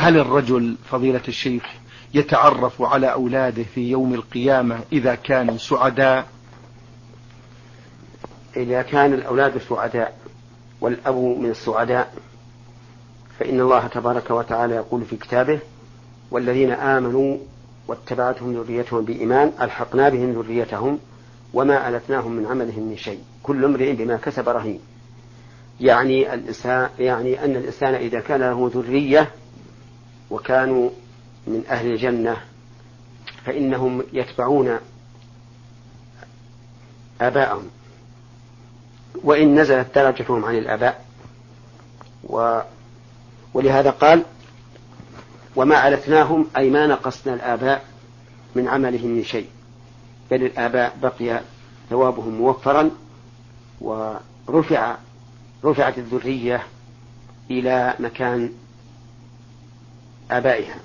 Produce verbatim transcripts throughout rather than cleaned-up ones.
هل الرجل فضيلة الشيخ يتعرف على أولاده في يوم القيامة إذا كانوا سعداء؟ إذا كان الأولاد سعداء والأب من السعداء فإن الله تبارك وتعالى يقول في كتابه: والذين آمنوا واتبعتهم ذريتهم بإيمان ألحقنا بهم ذريتهم وما ألتناهم من عملهم من شيء كل امرئ بما كسب رهين. يعني الإنسان يعني أن الإنسان إذا كان له ذرية وكانوا من أهل الجنة فإنهم يتبعون آباءهم وإن نزلت درجتهم عن الآباء. و ولهذا قال: وما ألتناهم أي ما نقصنا الآباء من عملهم من شيء، بل الآباء بقي ثوابهم موفرا ورفع رفعت الذرية إلى مكان آبائها.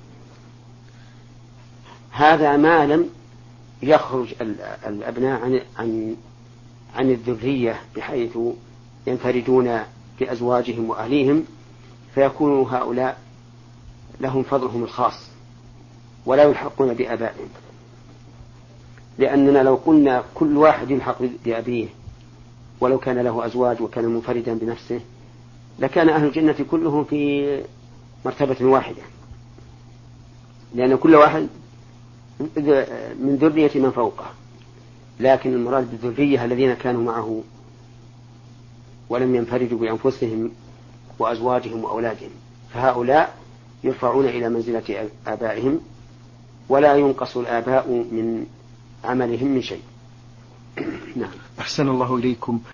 هذا ما لم يخرج الأبناء عن عن عن الذرية بحيث ينفردون بأزواجهم وأهليهم فيكونوا هؤلاء لهم فضلهم الخاص ولا يلحقون بآبائهم، لأننا لو قلنا كل واحد يلحق بأبيه ولو كان له أزواج وكان منفردا بنفسه لكان أهل الجنة كلهم في مرتبة واحدة، لأن كل واحد من ذرية من فوقه. لكن المراد بالذرية الذين كانوا معه ولم ينفردوا بأنفسهم وأزواجهم وأولادهم، فهؤلاء يرفعون إلى منزلة آبائهم ولا ينقص الآباء من عملهم من شيء. نعم. أحسن الله إليكم.